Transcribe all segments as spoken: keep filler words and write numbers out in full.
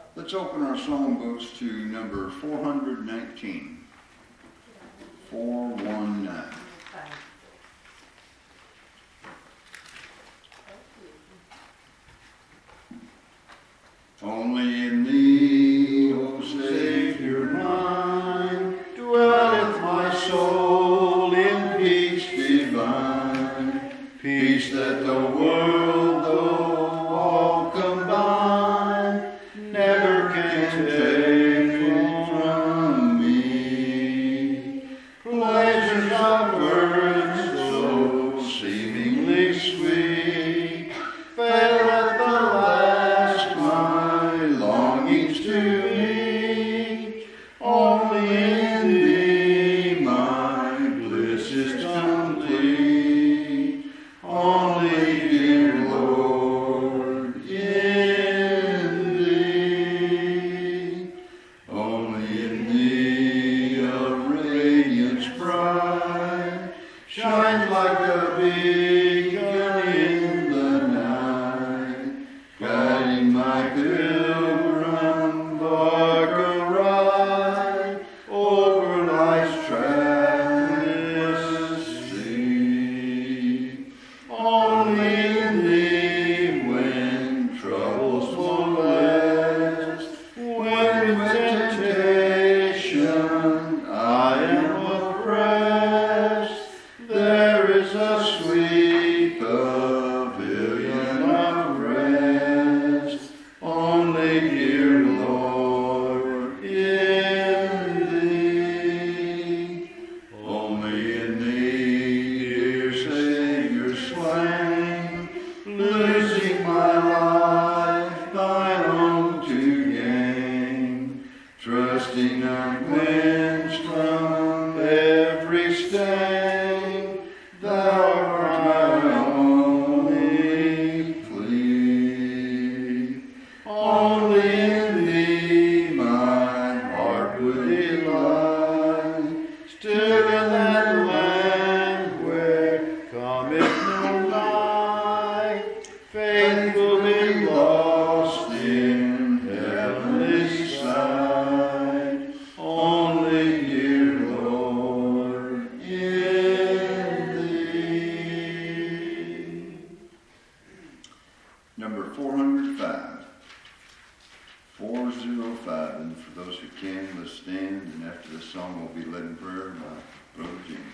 Let's open our songbooks to number four hundred nineteen. four one nine. Only in thee, O Savior mine, dwelleth my soul in peace divine, peace that the world, though all combine, never can take from me. Pleasures of earth so seemingly sweet, fail at the last my longings to meet. Only in thee my bliss is complete. Only, dear Lord, in thee. Only in thee a radiance bright shines like a beacon in the night, guiding my pilgrim bark aright over life's trackless sea. Only in thee when troubles molest, when with temptation I am oppressed, there is a sweet pavilion of rest. Only, dear Lord, in thee. Only in thee, dear Savior slain, losing my life thine own to gain, trusting unquenched from every stain, thou art my only plea. Only in thee my heart would delight, still in that land where cometh no night, faithfully lost in heavenly sight. Only, dear Lord, in thee. Number four hundred five. four oh five. And for those who can, let's stand, and after the song we'll be led in prayer by Brother Jim.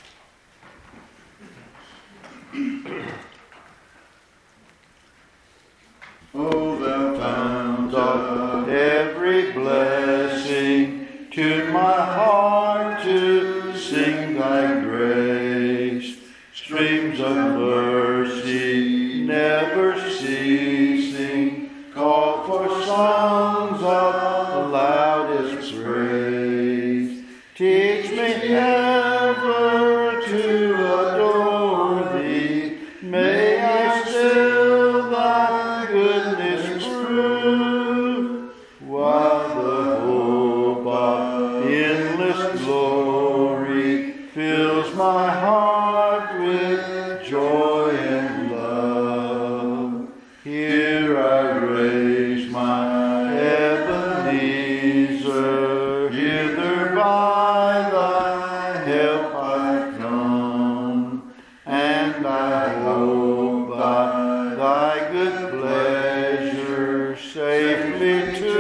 O thou fount of every blessing, tune my heart to sing thy grace. Streams of mercy never ceasing, call for songs of loudest praise. Teach me ever to adore thee, may I still thy goodness prove, while the hope of endless glory fills my heart with joy and love. Here I raise my Ebenezer, hither by thy help I come, and I hope by thy good pleasure safely to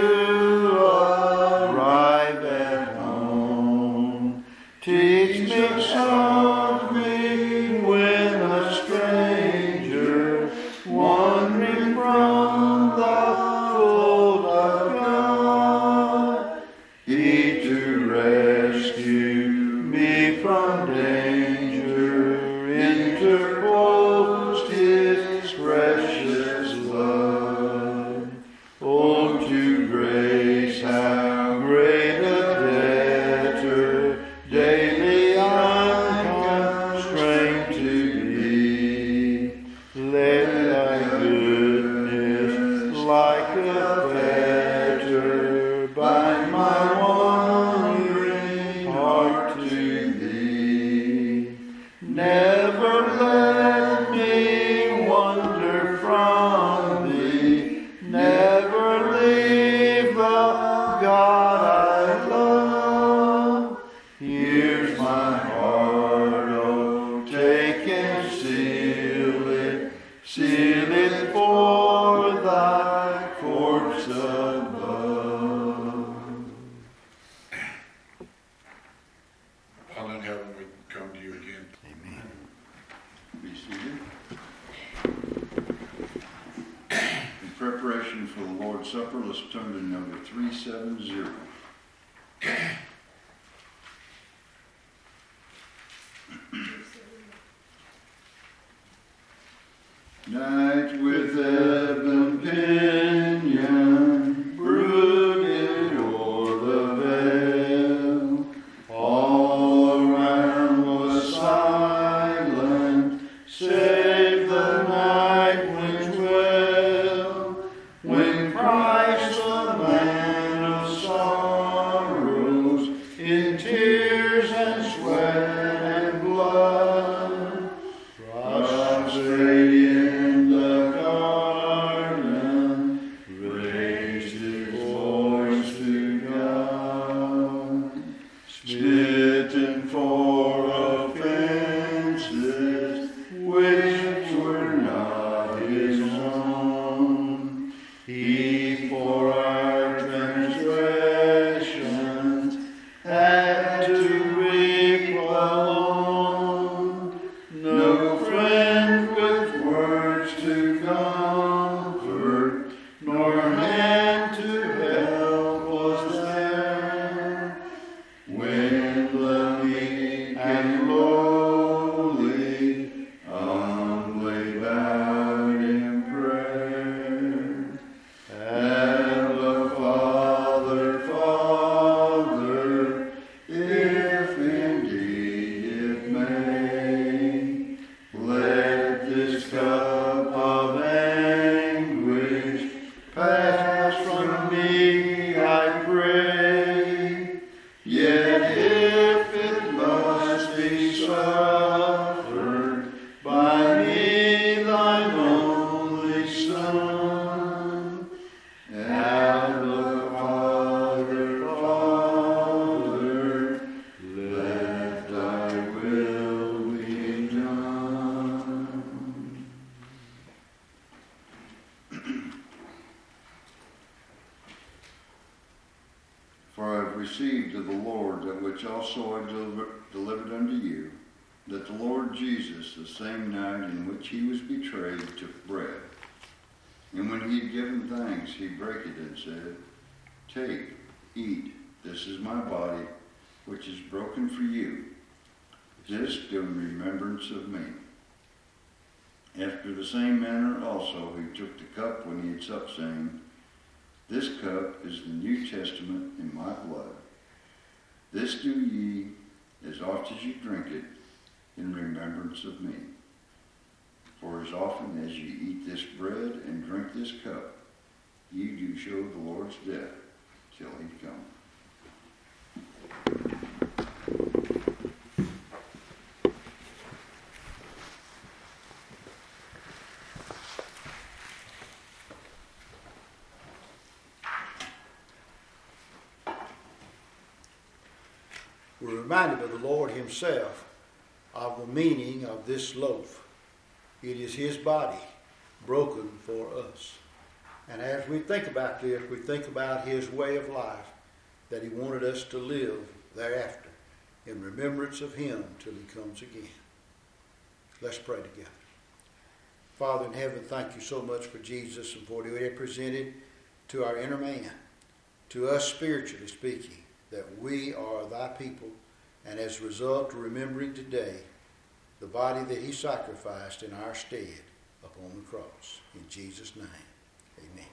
arrive at home. Teach me softly when a stranger, wandering from the fold of God, he to rescue me from danger interposed his precious love. Oh, to grace how great a debtor daily I'm constrained to be. Let thy goodness like a fetter bind my wandering heart to thee. Never let me wander from thee, never leave bright courts above. Father in heaven, we come to you again. Amen. Be seated. In preparation for the Lord's Supper, let's turn to number three seventy. Night with ebb and pinion brooded o'er the vale. All around was silent, save the night wind wail. When Christ, the man of sorrows, in tears and sweat and blood, prostrate in the garden, raised his voice to God, smitten for offenses which were not his own. He for our transgressions had to weep alone. No friend with words to comfort, nor hand to help was there. When the meek and lowly humbly bowed in prayer, and the Father, Father, if indeed it may, let this cup of anguish pass from me, I pray. Yet if it must be suffered by me, thine only Son, and the Father, Father, let thy will be done. For I have received of the Lord that which also I deliver, delivered unto you, that the Lord Jesus, the same night in which he was betrayed, took bread. And when he had given thanks, he brake it and said, Take, eat, this is my body, which is broken for you. This do in remembrance of me. After the same manner also he took the cup when he had supped, saying, This cup is the New Testament in my blood. This do ye, as oft as ye drink it, in remembrance of me. For as often as ye eat this bread and drink this cup, ye do show the Lord's death till he come. We're reminded of the Lord himself of the meaning of this loaf. It is his body broken for us. And as we think about this, we think about his way of life that he wanted us to live thereafter in remembrance of him till he comes again. Let's pray together. Father in heaven, thank you so much for Jesus and for what he represented to our inner man, to us spiritually speaking, that we are thy people, and as a result, remembering today the body that he sacrificed in our stead upon the cross. In Jesus' name, amen.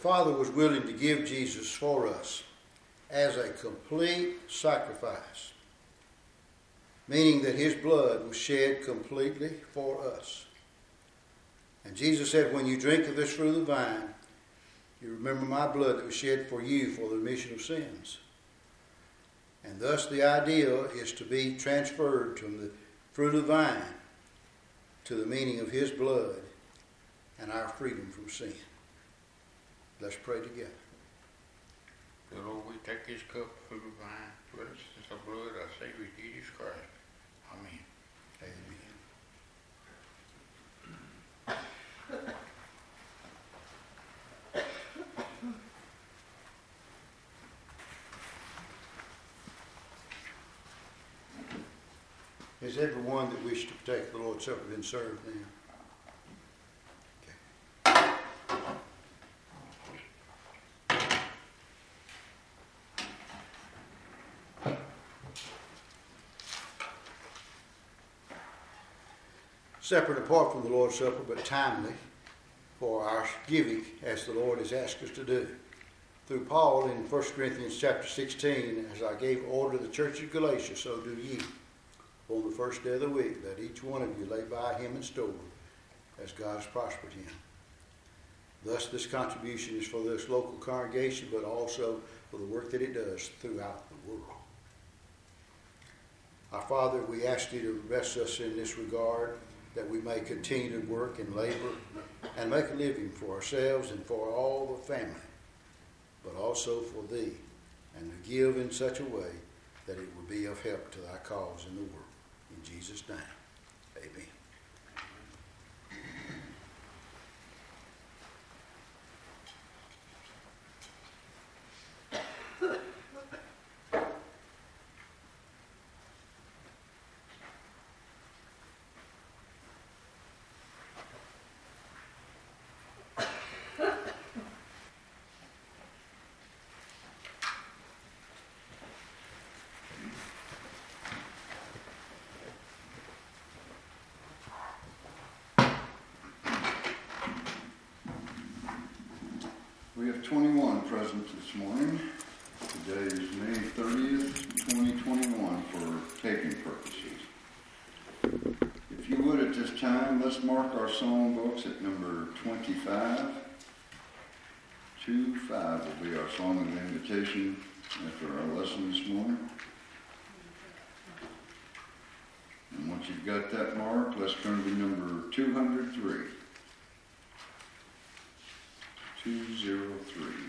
Father was willing to give Jesus for us as a complete sacrifice, meaning that his blood was shed completely for us. And Jesus said, when you drink of this fruit of the vine, you remember my blood that was shed for you for the remission of sins. And thus the idea is to be transferred from the fruit of the vine to the meaning of his blood and our freedom from sin. Let's pray together. The Lord, we take this cup of fruit of vine with us. It's the blood of our Savior Jesus Christ. Amen. Amen. Has everyone that wished to partake the Lord's Supper been served now? Separate apart from the Lord's Supper, but timely for our giving as the Lord has asked us to do. Through Paul in First Corinthians chapter sixteen, as I gave order to the church of Galatia, so do ye. On the first day of the week, let each one of you lay by him in store, as God has prospered him. Thus this contribution is for this local congregation, but also for the work that it does throughout the world. Our Father, we ask you to bless us in this regard, that we may continue to work and labor and make a living for ourselves and for all the family, but also for thee, and to give in such a way that it will be of help to thy cause in the world. In Jesus' name, amen. We have twenty-one present this morning. Today is May thirtieth, twenty twenty-one, for taping purposes. If you would at this time, let's mark our song books at number twenty-five. two five will be our song of invitation after our lesson this morning. And once you've got that marked, let's turn to number two hundred three. two oh three.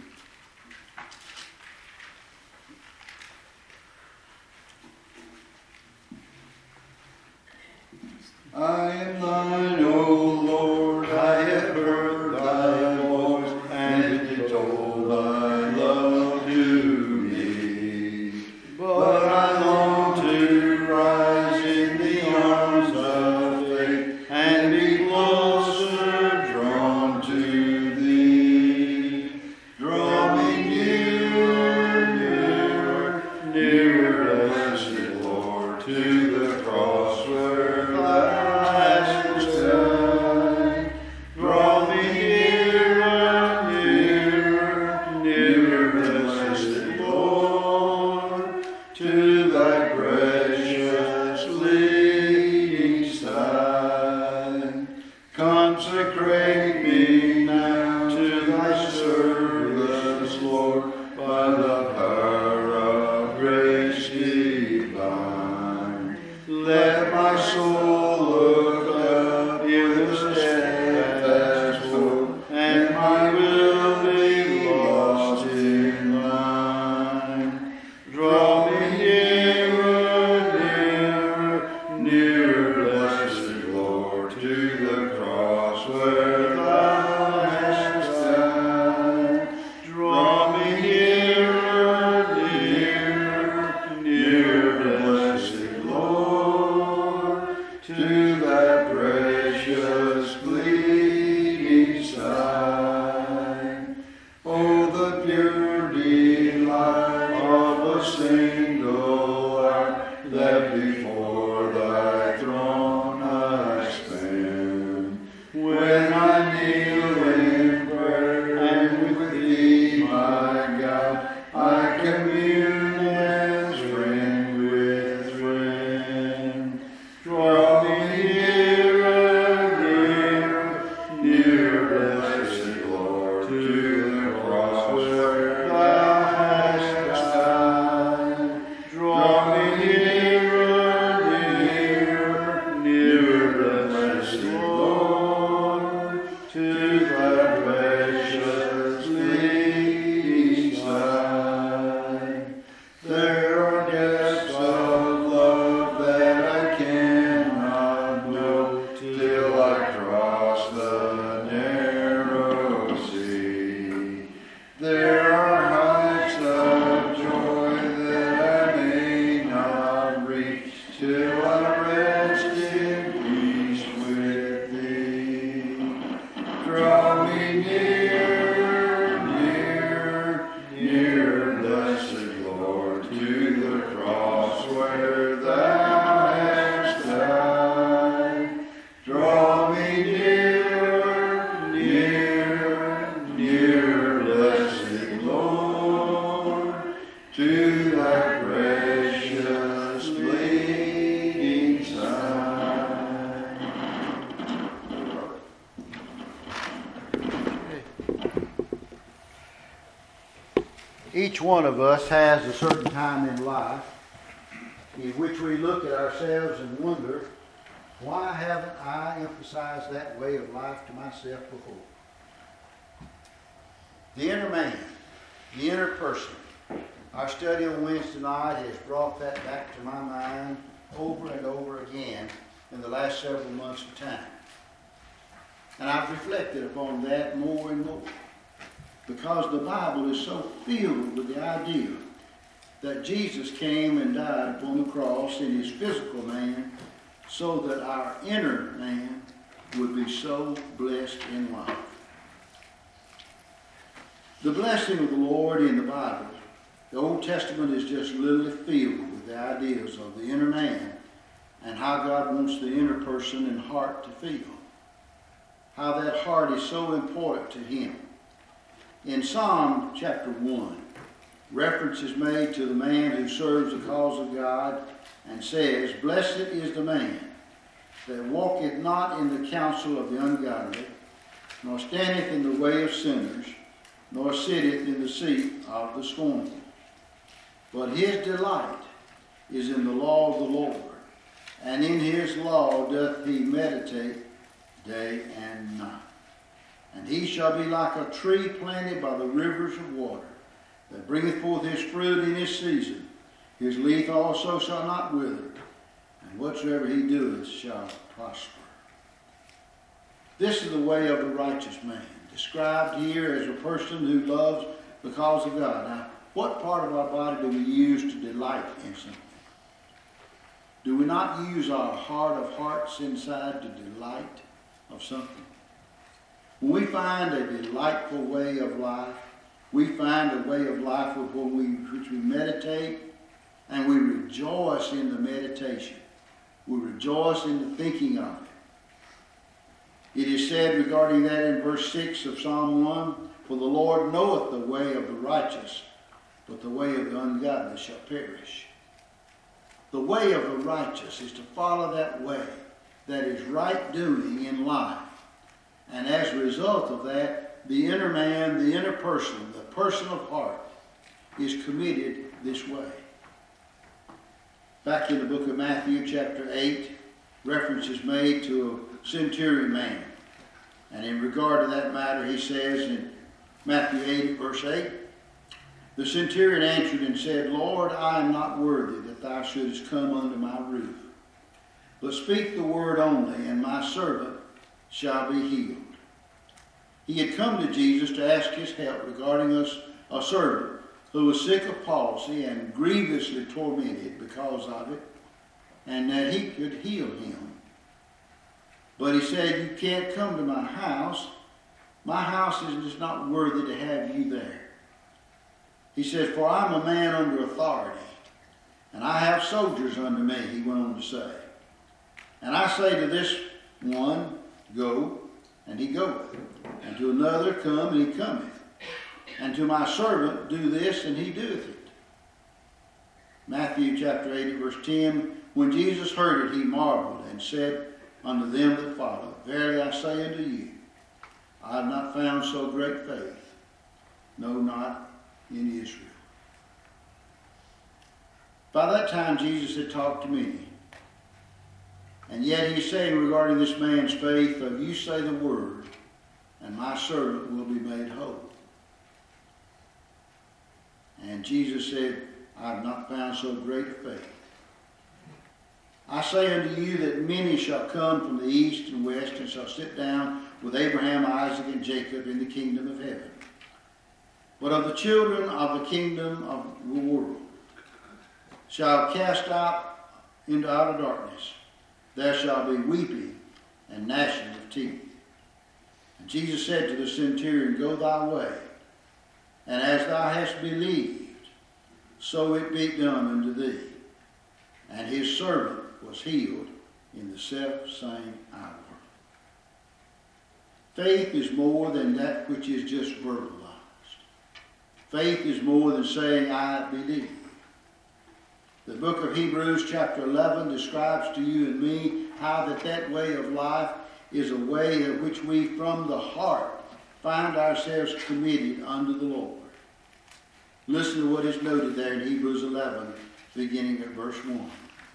I am thine, O Lord, I have heard thy voice, and it told thy love to me. But I long to rise in the arms of faith, and be closer drawn to thee. Draw me nearer, nearer, nearer, blessed Lord, to the cross where thou hast died. commune as friend with friend. Draw me nearer, nearer, nearer, blessed Lord, to the cross where thou hast died. Draw me nearer, nearer, nearer, blessed Lord, to thy precious bleeding side. There are depths of love that I cannot know till I cross the narrow sea. There are heights of joy that I may not reach till I rest in peace with thee. Draw me near, near, near, blessed Lord, to the cross where thou hast died. Draw me near, near, near, blessed Lord, to thy precious bleeding side. Each one of us has a certain time in life in which we look at ourselves and wonder, why haven't I emphasized that way of life to myself before? The inner man, the inner person. Our study on Wednesday night has brought that back to my mind over and over again in the last several months of time. And I've reflected upon that more and more, because the Bible is so filled with the idea that Jesus came and died upon the cross in his physical man so that our inner man would be so blessed in life. The blessing of the Lord in the Bible, the Old Testament is just literally filled with the ideas of the inner man and how God wants the inner person and heart to feel. How that heart is so important to him. In Psalm chapter one, reference is made to the man who serves the cause of God and says, "Blessed is the man that walketh not in the counsel of the ungodly, nor standeth in the way of sinners, nor sitteth in the seat of the scornful. But his delight is in the law of the Lord, and in his law doth he meditate day and night. And he shall be like a tree planted by the rivers of water, that bringeth forth his fruit in his season. His leaf also shall not wither, and whatsoever he doeth shall prosper." This is the way of the righteous man, described here as a person who loves the cause of God. Now, what part of our body do we use to delight in something? Do we not use our heart of hearts inside to delight of something? When we find a delightful way of life, we find a way of life with what we, which we meditate, and we rejoice in the meditation. We rejoice in the thinking of it. It is said regarding that in verse six of Psalm one, "For the Lord knoweth the way of the righteous, but the way of the ungodly shall perish." The way of the righteous is to follow that way that is right doing in life. And as a result of that, the inner man, the inner person, the person of heart, is committed this way. Back in the book of Matthew chapter eight, reference is made to a centurion man. And in regard to that matter, he says in Matthew eight, verse eight, "The centurion answered and said, Lord, I am not worthy that thou shouldest come under my roof. But speak the word only, and my servant shall be healed." He had come to Jesus to ask his help regarding us, a servant who was sick of palsy and grievously tormented because of it, and that he could heal him. But he said, "You can't come to my house. My house is just not worthy to have you there." He said, "For I'm a man under authority, and I have soldiers under me," he went on to say. "And I say to this one, Go, and he goeth. And to another, Come, and he cometh. And to my servant, Do this, and he doeth it." Matthew chapter eight, verse ten, when Jesus heard it, he marveled and said unto them that followed, Verily I say unto you, I have not found so great faith, no, not in Israel. By that time Jesus had talked to many. And yet he's saying regarding this man's faith, of you say the word, and my servant will be made whole. And Jesus said, I have not found so great a faith. I say unto you that many shall come from the east and west, and shall sit down with Abraham, Isaac, and Jacob in the kingdom of heaven. But of the children of the kingdom of the world shall cast out into outer darkness. There shall be weeping and gnashing of teeth. And Jesus said to the centurion, Go thy way, and as thou hast believed, so it be done unto thee. And his servant was healed in the self-same hour. Faith is more than that which is just verbalized. Faith is more than saying, I believe. The book of Hebrews chapter eleven describes to you and me how that that way of life is a way in which we from the heart find ourselves committed unto the Lord. Listen to what is noted there in Hebrews eleven, beginning at verse one.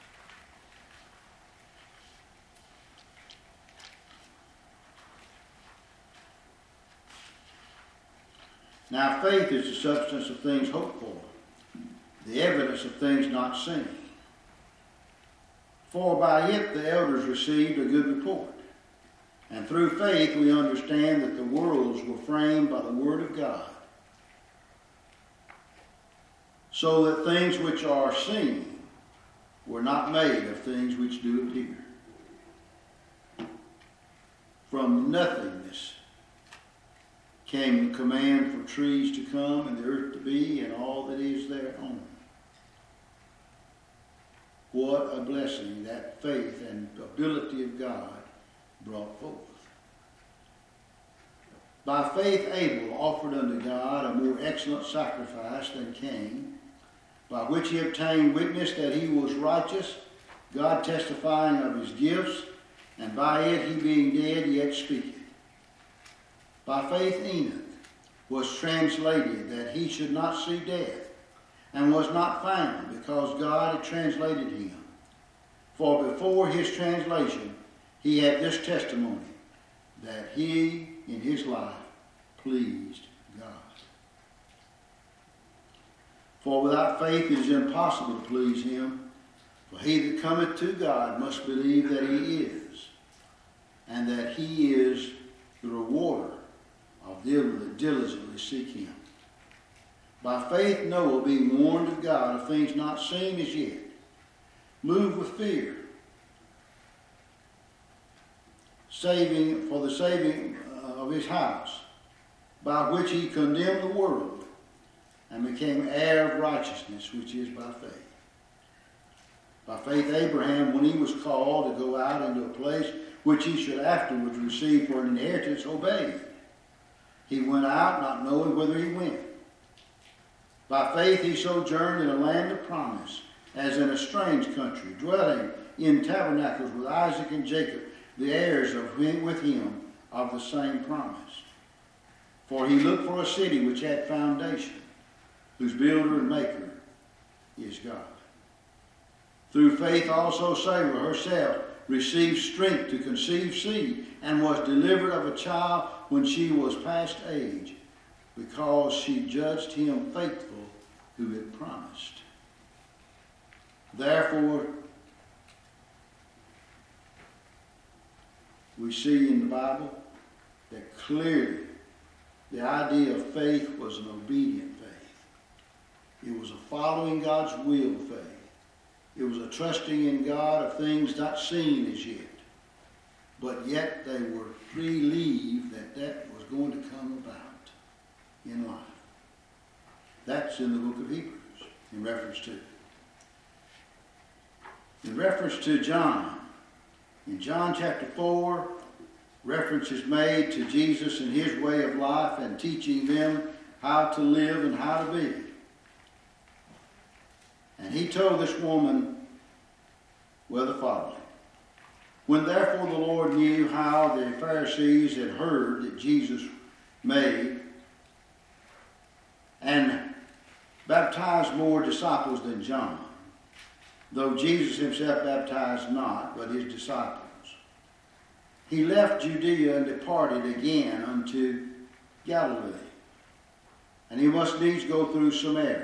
Now faith is the substance of things hoped for, the evidence of things not seen. For by it the elders received a good report. And through faith we understand that the worlds were framed by the word of God, so that things which are seen were not made of things which do appear. From nothingness came the command for trees to come and the earth to be and all that is thereon. What a blessing that faith and ability of God brought forth. By faith Abel offered unto God a more excellent sacrifice than Cain, by which he obtained witness that he was righteous, God testifying of his gifts, and by it he being dead yet speaketh. By faith Enoch was translated that he should not see death, and was not found, because God had translated him. For before his translation he had this testimony, that he in his life pleased God. For without faith it is impossible to please him. For he that cometh to God must believe that he is, and that he is the rewarder of them that diligently seek him. By faith Noah, being warned of God of things not seen as yet, moved with fear, saving for the saving of his house, by which he condemned the world, and became heir of righteousness, which is by faith. By faith Abraham, when he was called to go out into a place which he should afterwards receive for an inheritance, obeyed. He went out not knowing whither he went. By faith he sojourned in a land of promise, as in a strange country, dwelling in tabernacles with Isaac and Jacob, the heirs of him, with him of the same promise. For he looked for a city which had foundation, whose builder and maker is God. Through faith also Sarah herself received strength to conceive seed, and was delivered of a child when she was past age, because she judged him faithful who had promised. Therefore, we see in the Bible that clearly the idea of faith was an obedient faith. It was a following God's will faith. It was a trusting in God of things not seen as yet. But yet they were believed that that was going to come about in life. That's in the book of Hebrews in reference to. In reference to John, in John chapter four, reference is made to Jesus and his way of life and teaching them how to live and how to be. And he told this woman, well, the following. When therefore the Lord knew how the Pharisees had heard that Jesus made and baptized more disciples than John, though Jesus himself baptized not, but his disciples, he left Judea and departed again unto Galilee. And he must needs go through Samaria.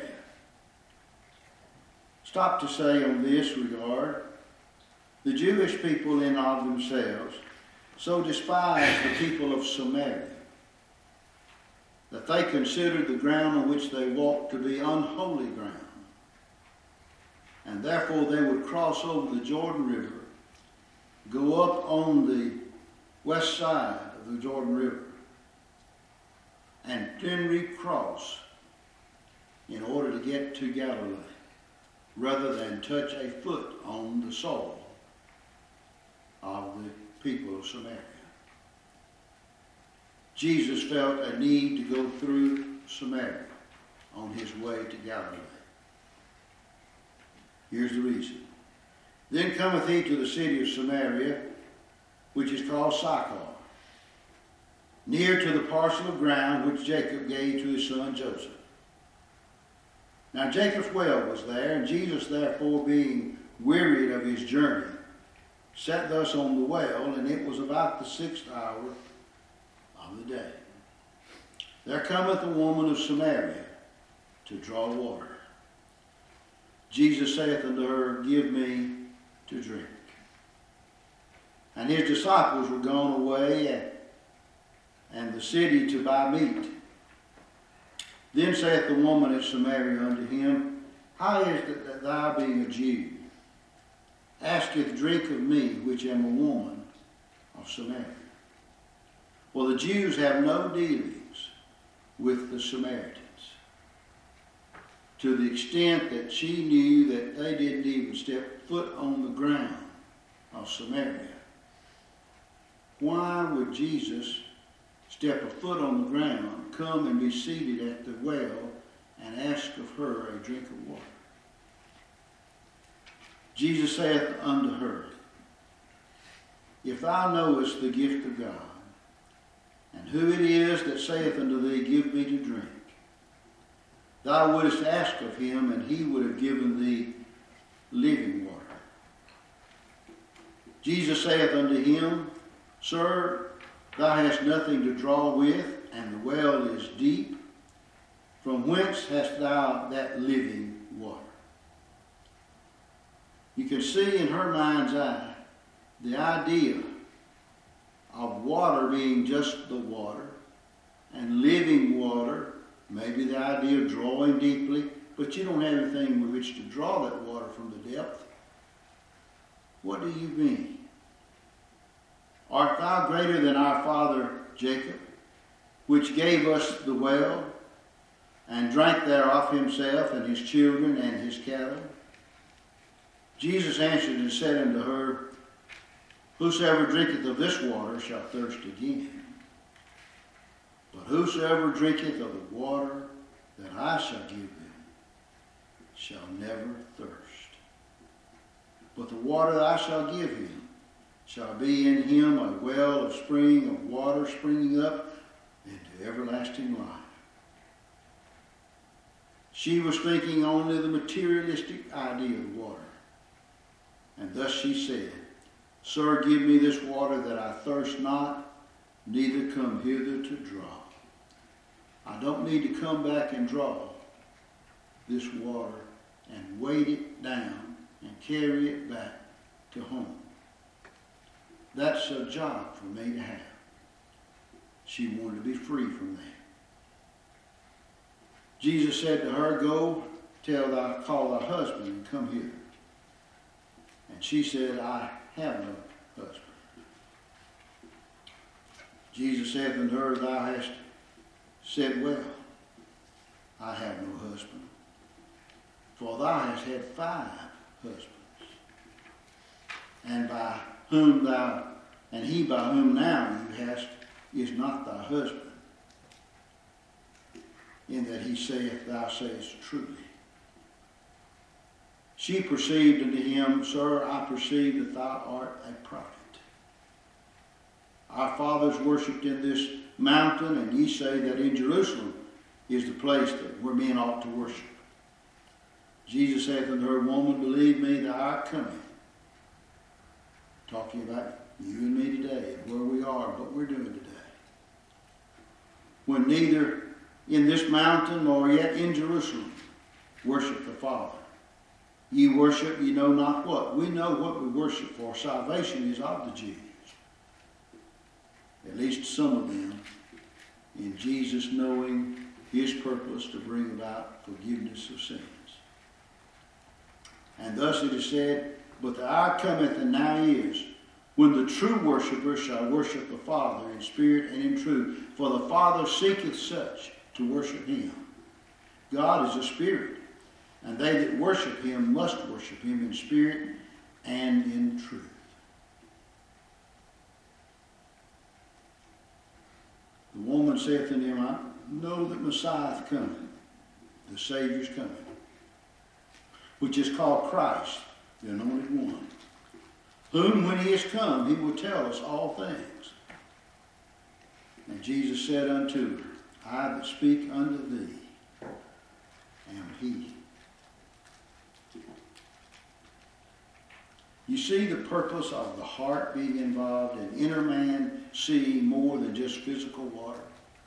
Stop to say on this regard, the Jewish people in of themselves so despised the people of Samaria that they considered the ground on which they walked to be unholy ground. And therefore they would cross over the Jordan River, go up on the west side of the Jordan River, and then recross in order to get to Galilee, rather than touch a foot on the soil of the people of Samaria. Jesus felt a need to go through Samaria on his way to Galilee. Here's the reason. Then cometh he to the city of Samaria, which is called Sychar, near to the parcel of ground which Jacob gave to his son Joseph. Now Jacob's well was there, and Jesus therefore, being wearied of his journey, sat thus on the well, and it was about the sixth hour of the day. There cometh a woman of Samaria to draw water. Jesus saith unto her, Give me to drink. And his disciples were gone away, and, and the city to buy meat. Then saith the woman at Samaria unto him, How is it that thou, being a Jew, asketh drink of me, which am a woman of Samaria? For the Jews have no dealings with the Samaritans, to the extent that she knew that they didn't even step foot on the ground of Samaria. Why would Jesus step a foot on the ground, come and be seated at the well, and ask of her a drink of water? Jesus saith unto her, If thou knowest the gift of God, and who it is that saith unto thee, Give me to drink, thou wouldest ask of him, and he would have given thee living water. Jesus saith unto him, Sir, thou hast nothing to draw with, and the well is deep. From whence hast thou that living water? You can see in her mind's eye the idea of water being just the water, and living water, maybe the idea of drawing deeply, but you don't have anything with which to draw that water from the depth. What do you mean? Art thou greater than our father Jacob, which gave us the well, and drank thereof himself and his children and his cattle? Jesus answered and said unto her, Whosoever drinketh of this water shall thirst again. But whosoever drinketh of the water that I shall give them shall never thirst. But the water that I shall give him shall be in him a well of spring of water springing up into everlasting life. She was thinking only the materialistic idea of water. And thus she said, Sir, give me this water that I thirst not, neither come hither to draw. I don't need to come back and draw this water and weight it down and carry it back to home. That's a job for me to have. She wanted to be free from that. Jesus said to her, Go, tell thy, call thy husband and come here. And she said, I have no husband. Jesus saith unto her, Thou hast said well, I have no husband. For thou hast had five husbands. And by whom thou, and he by whom now you hast, is not thy husband, in that he saith, Thou sayest truly. She perceived unto him, Sir, I perceive that thou art a prophet. Our fathers worshipped in this mountain, and ye say that in Jerusalem is the place that where men ought to worship. Jesus saith unto her, Woman, believe me, thou art coming. Talking about you and me today, and where we are, what we're doing today. When neither in this mountain nor yet in Jerusalem worship the Father. Ye worship, ye know not what. We know what we worship for. Salvation is of the Jews. At least some of them, in Jesus knowing his purpose to bring about forgiveness of sins. And thus it is said, But the hour cometh, and now is, when the true worshippers shall worship the Father in spirit and in truth. For the Father seeketh such to worship him. God is a spirit, and they that worship him must worship him in spirit and in truth. The woman saith unto him, I know that Messiah is coming, the Savior is coming, which is called Christ, the anointed one, whom when he is come, he will tell us all things. And Jesus said unto her, I that speak unto thee am he. You see the purpose of the heart being involved, an inner man seeing more than just physical water.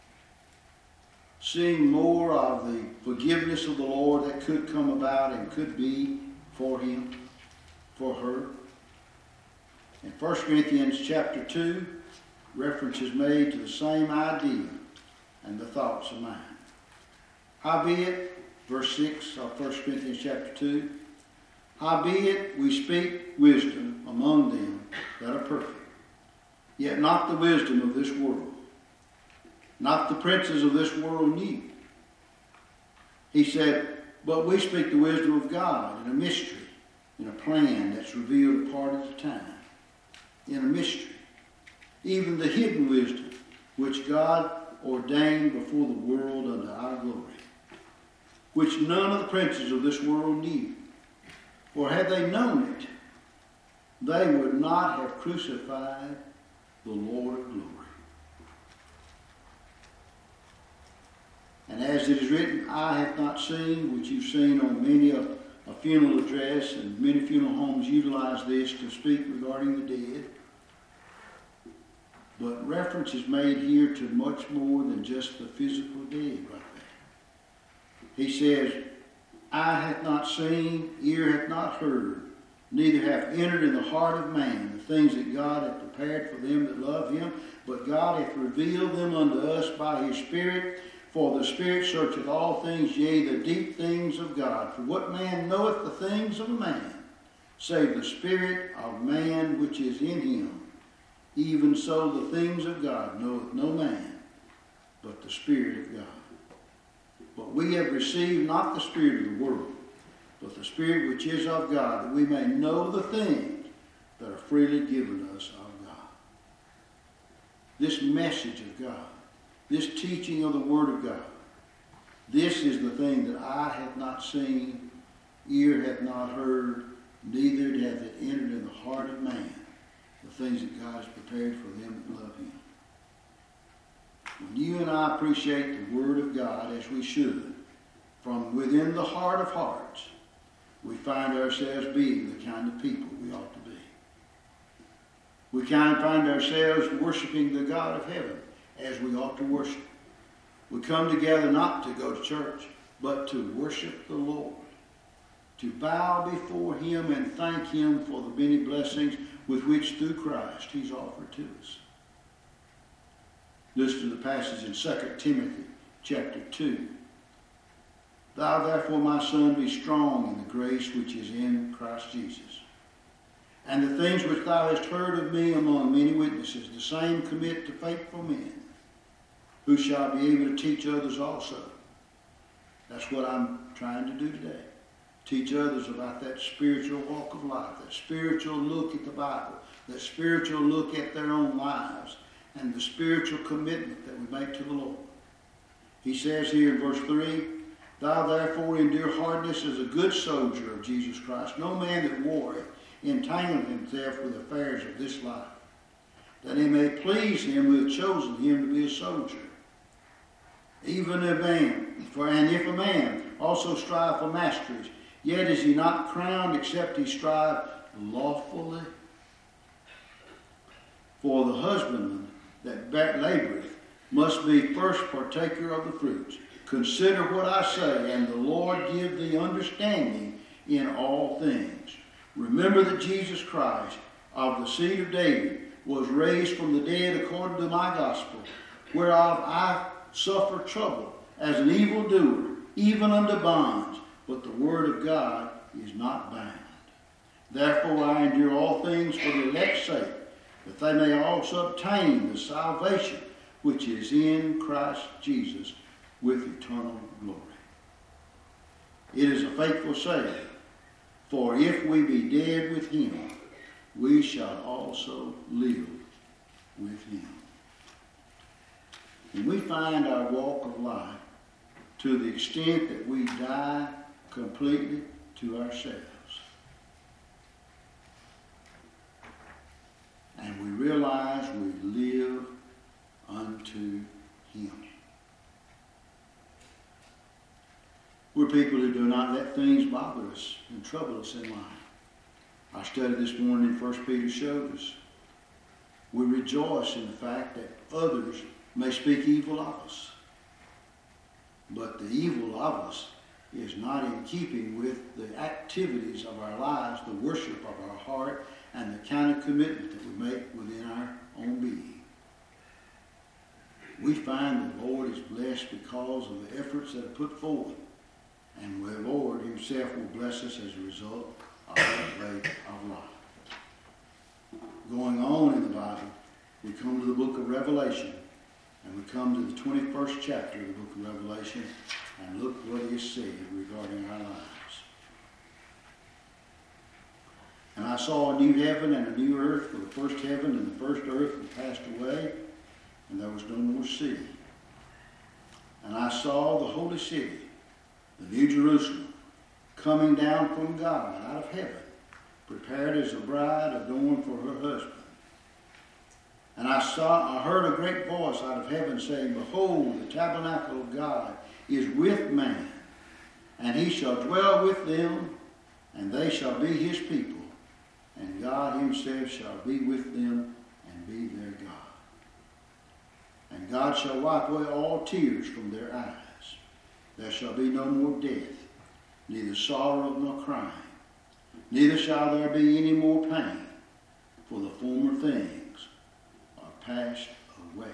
Seeing more of the forgiveness of the Lord that could come about and could be for him, for her. In First Corinthians chapter two, reference is made to the same idea and the thoughts of mind. Howbeit, verse six of First Corinthians chapter two, Howbeit we speak wisdom among them that are perfect, yet not the wisdom of this world, not the princes of this world knew. He said, but we speak the wisdom of God in a mystery, in a plan that's revealed a part at a time, in a mystery, even the hidden wisdom which God ordained before the world unto our glory, which none of the princes of this world knew. For had they known it, they would not have crucified the Lord of glory. And as it is written, eye hath not seen, which you've seen on many a, a funeral address, and many funeral homes utilize this to speak regarding the dead. But reference is made here to much more than just the physical dead right there. He says, eye hath not seen, ear hath not heard, neither hath entered in the heart of man the things that God hath prepared for them that love him, but God hath revealed them unto us by his Spirit. For the Spirit searcheth all things, yea, the deep things of God. For what man knoweth the things of a man, save the Spirit of man which is in him? Even so the things of God knoweth no man, but the Spirit of God. But we have received not the spirit of the world, but the Spirit which is of God, that we may know the things that are freely given us of God. This message of God, this teaching of the Word of God, this is the thing that eye hath not seen, ear hath not heard, neither hath it entered in the heart of man, the things that God has prepared for them that love him. When you and I appreciate the Word of God as we should, from within the heart of hearts, we find ourselves being the kind of people we ought to be. We kind of find ourselves worshiping the God of heaven as we ought to worship. We come together not to go to church, but to worship the Lord, to bow before him and thank him for the many blessings with which through Christ he's offered to us. Listen to the passage in Second Timothy chapter two. Thou therefore, my son, be strong in the grace which is in Christ Jesus. And the things which thou hast heard of me among many witnesses, the same commit to faithful men, who shall be able to teach others also. That's what I'm trying to do today. Teach others about that spiritual walk of life, that spiritual look at the Bible, that spiritual look at their own lives, and the spiritual commitment that we make to the Lord. He says here in verse three, Thou therefore endure hardness as a good soldier of Jesus Christ. No man that warreth entangleth himself with affairs of this life, that he may please him who hath chosen him to be a soldier. Even a man, for and if a man also strive for masteries, yet is he not crowned except he strive lawfully. For the husbandman that laboureth must be first partaker of the fruits. Consider what I say, and the Lord give thee understanding in all things. Remember that Jesus Christ, of the seed of David, was raised from the dead according to my gospel, whereof I suffer trouble as an evildoer, even unto bonds, but the word of God is not bound. Therefore I endure all things for the elect's sake, that they may also obtain the salvation which is in Christ Jesus with eternal glory. It is a faithful saying, for if we be dead with him, we shall also live with him. And we find our walk of life to the extent that we die completely to ourselves. And we realize we live unto him. We're people who do not let things bother us and trouble us in life. Our study this morning in First Peter showed us. We rejoice in the fact that others may speak evil of us. But the evil of us is not in keeping with the activities of our lives, the worship of our heart, and the kind of commitment that we make within our own being. We find the Lord is blessed because of the efforts that are put forth. And the Lord himself will bless us as a result of that way of life. Going on in the Bible, we come to the book of Revelation, and we come to the twenty-first chapter of the book of Revelation, and look what is said regarding our lives. And I saw a new heaven and a new earth, for the first heaven and the first earth had passed away, and there was no more sea. And I saw the holy city, the New Jerusalem, coming down from God out of heaven, prepared as a bride adorned for her husband. And I saw, I heard a great voice out of heaven saying, Behold, the tabernacle of God is with man, and he shall dwell with them, and they shall be his people, and God himself shall be with them and be their God. And God shall wipe away all tears from their eyes. There shall be no more death, neither sorrow nor crying, neither shall there be any more pain, for the former things are passed away.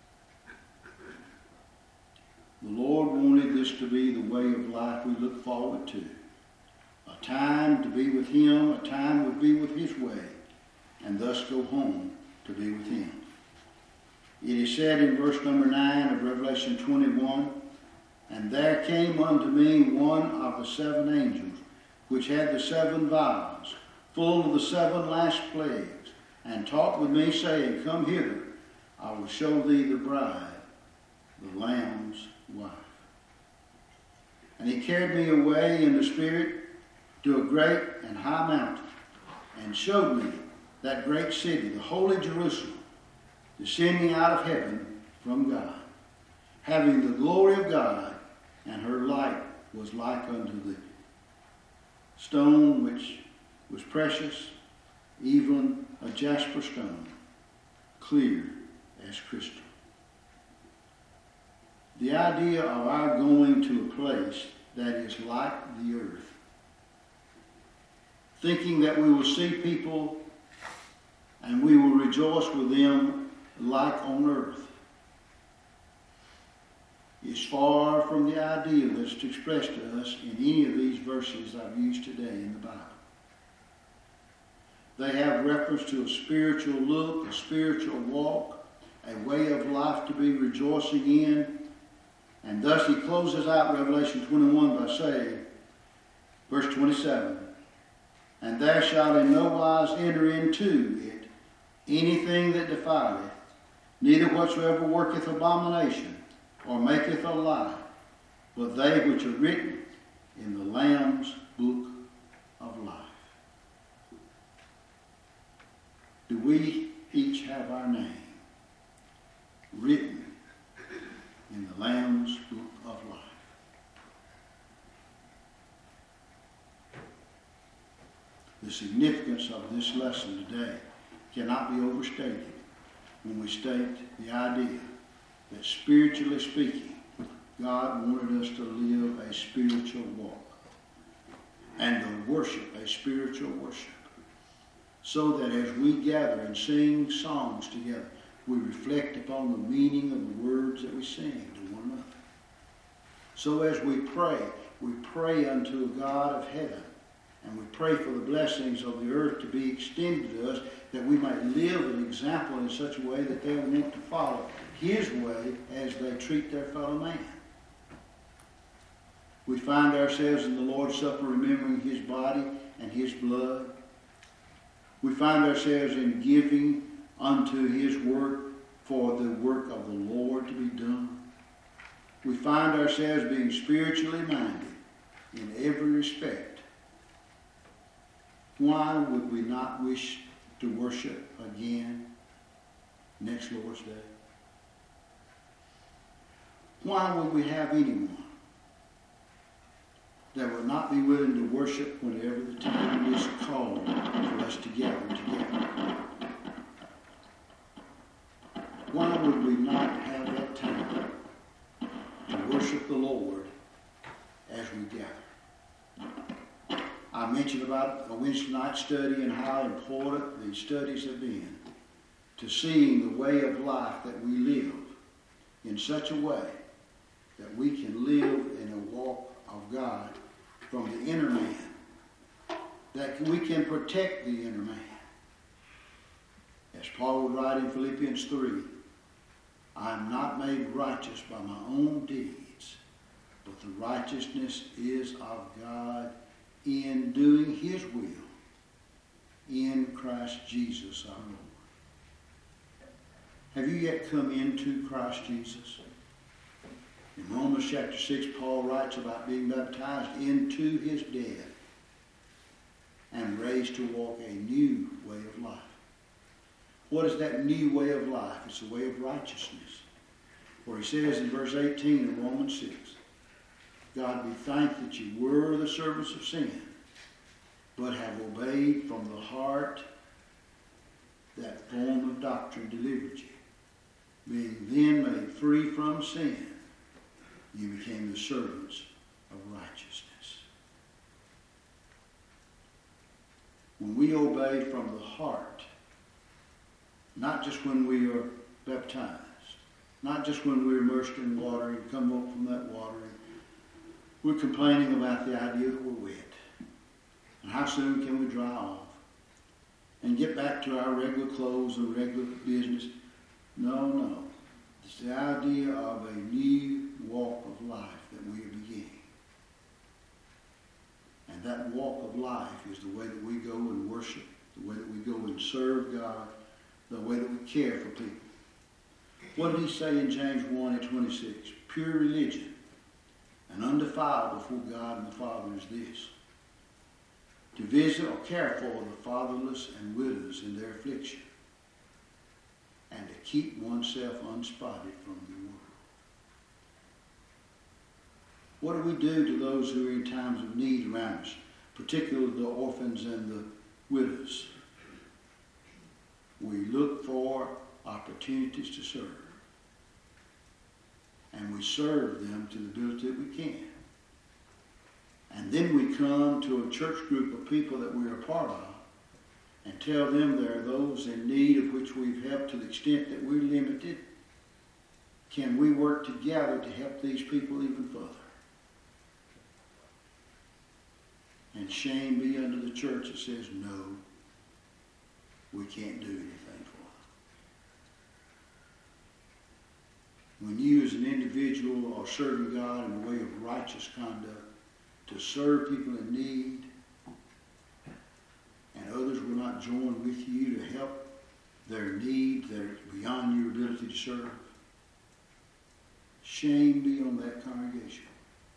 The Lord wanted this to be the way of life we look forward to. A time to be with him, a time to be with his way, and thus go home to be with him. It is said in verse number nine of Revelation twenty-one, And there came unto me one of the seven angels, which had the seven vials, full of the seven last plagues, and talked with me, saying, Come hither, I will show thee the bride, the Lamb's wife. And he carried me away in the Spirit to a great and high mountain, and showed me that great city, the holy Jerusalem, descending out of heaven from God, having the glory of God, and her light was like unto the stone which was precious, even a jasper stone, clear as crystal. The idea of our going to a place that is like the earth, thinking that we will see people and we will rejoice with them like on earth, is far from the idea that's expressed to us in any of these verses I've used today in the Bible. They have reference to a spiritual look, a spiritual walk, a way of life to be rejoicing in. And thus he closes out Revelation twenty-one by saying, verse twenty-seven, And there shall in no wise enter into it anything that defileth, neither whatsoever worketh abomination, or maketh a lie, but they which are written in the Lamb's book of life. Do we each have our name written in the Lamb's book of life? The significance of this lesson today cannot be overstated when we state the idea that, spiritually speaking, God wanted us to live a spiritual walk and to worship a spiritual worship, so that as we gather and sing songs together, we reflect upon the meaning of the words that we sing to one another. So as we pray, we pray unto a God of heaven, and we pray for the blessings of the earth to be extended to us, that we might live an example in such a way that they will want to follow His way as they treat their fellow man. We find ourselves in the Lord's Supper remembering His body and His blood. We find ourselves in giving unto His work for the work of the Lord to be done. We find ourselves being spiritually minded in every respect. Why would we not wish to worship again next Lord's Day? Why would we have anyone that would not be willing to worship whenever the time is called for us to gather together? Why would we not have that time to worship the Lord as we gather? I mentioned about a Wednesday night study and how important these studies have been to seeing the way of life that we live in such a way that we can live in a walk of God from the inner man, that we can protect the inner man. As Paul would write in Philippians three, I am not made righteous by my own deeds, but the righteousness is of God in doing His will in Christ Jesus our Lord. Have you yet come into Christ Jesus? In Romans chapter six, Paul writes about being baptized into His death and raised to walk a new way of life. What is that new way of life? It's a way of righteousness. For he says in verse eighteen of Romans six, God be thanked that you were the servants of sin, but have obeyed from the heart that form of doctrine delivered you. Being then made free from sin, you became the servants of righteousness. When we obey from the heart, not just when we are baptized, not just when we're immersed in water and come up from that water, and we're complaining about the idea that we're wet, and how soon can we dry off, and get back to our regular clothes and regular business. No, no. It's the idea of a new walk of life that we are beginning. And that walk of life is the way that we go and worship, the way that we go and serve God, the way that we care for people. What did he say in James one and twenty-six? Pure religion and undefiled before God and the Father is this: to visit or care for the fatherless and widows in their affliction, and to keep oneself unspotted from the world. What do we do to those who are in times of need around us, particularly the orphans and the widows? We look for opportunities to serve. And we serve them to the ability that we can. And then we come to a church group of people that we are a part of and tell them there are those in need of which we've helped to the extent that we're limited. Can we work together to help these people even further? And shame be unto the church that says, no, we can't do anything for them. When you as an individual are serving God in a way of righteous conduct, to serve people in need, and others will not join with you to help their needs that are beyond your ability to serve, shame be on that congregation.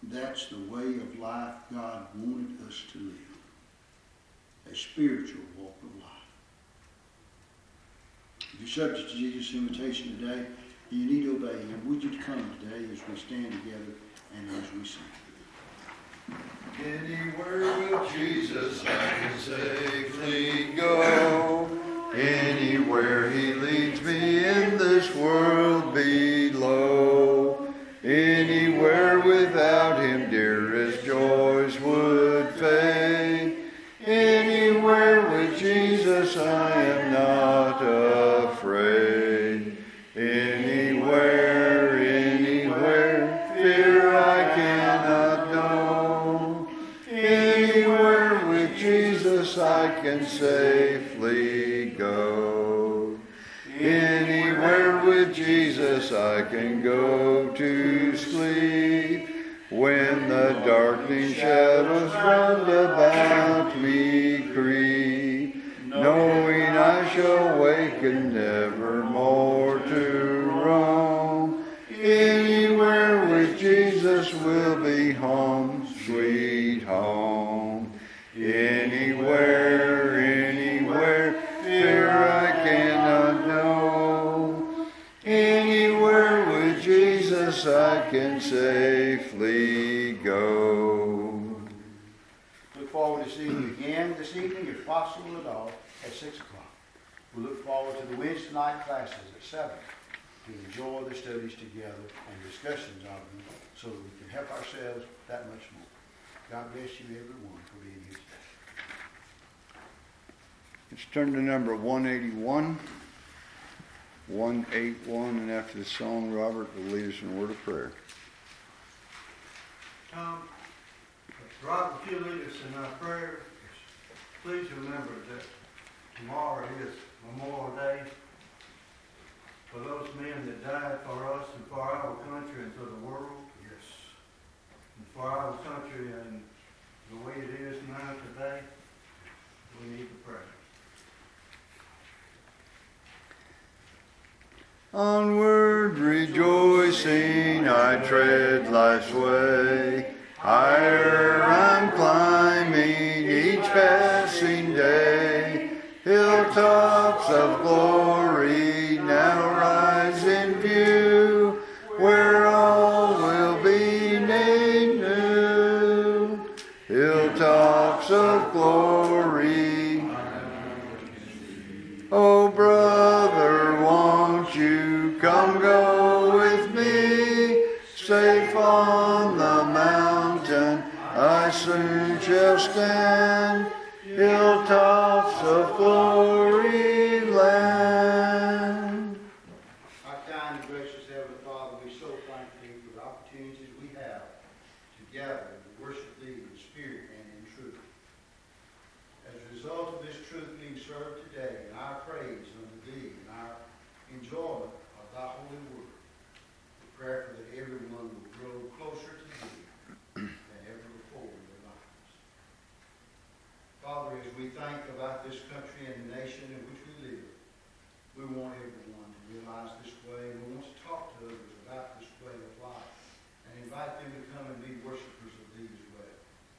That's the way of life God wanted us to live. A spiritual walk of life. If you're subject to Jesus' invitation today, you need to obey Him. Would you come today as we stand together and as we sing? Anywhere with Jesus I can safely go. Anywhere He leads me in this world below. Anywhere without Him dearest joys would fade. Anywhere with Jesus I am not afraid. Anywhere, anywhere, fear I cannot know. Anywhere with Jesus I can safely go. Anywhere with Jesus I can go to sleep. When the darkening shadows round about me creep, knowing I shall waken never more to roam. Anywhere with Jesus will be home, sweet home. Anywhere, anywhere, fear I cannot know. Anywhere with Jesus I can safely go. Look forward to seeing you again this evening, if possible at all, at six o'clock. We look forward to the Wednesday night classes at seven to enjoy the studies together and discussions of them so that we can help ourselves that much more. God bless you, everyone, for being here today. Let's turn to number one eighty-one. one eighty-one, and after the song, Robert will lead us in a word of prayer. Um, Rob, if you lead us in our prayer, please remember that tomorrow is Memorial Day for those men that died for us and for our country and for the world. Yes. And for our country and the way it is now today, we need to pray. Onward rejoicing I tread life's way. Higher I'm climbing each passing day. Hilltops of glory now rise in view, where all will be made new. Hilltops of glory. Oh, brother, won't you come go with me? Safe on the mountain I soon shall stand. Hilltops of glory land. Our kind and gracious Heavenly Father, we so thank Thee for the opportunities we have to gather and worship Thee in spirit and in truth. As a result of this truth being served today, and our praise unto Thee and our enjoyment of Thy holy word, we pray that everyone will grow closer to Thee than ever before in their lives. Father, as we think about this country and the nation in which we live, we want everyone to realize this way, and we want to talk to others about this way of life and invite them to come and be worshipers of Thee as well.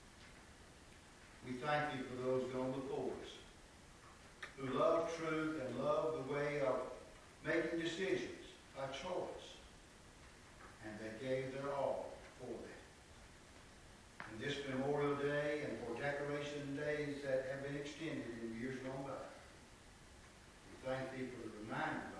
We thank Thee for those gone before us who love truth and love the way of making decisions by choice, and they gave their all for that. And this Memorial Day and for decoration days that have been extended in years gone by, we thank Thee for the reminder